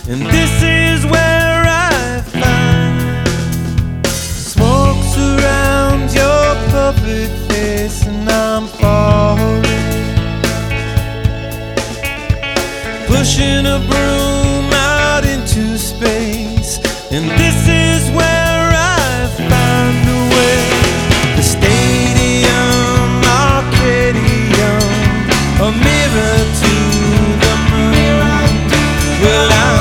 And this is where I find smoke surrounds your puppet face, and I'm falling, pushing a broom out into space. And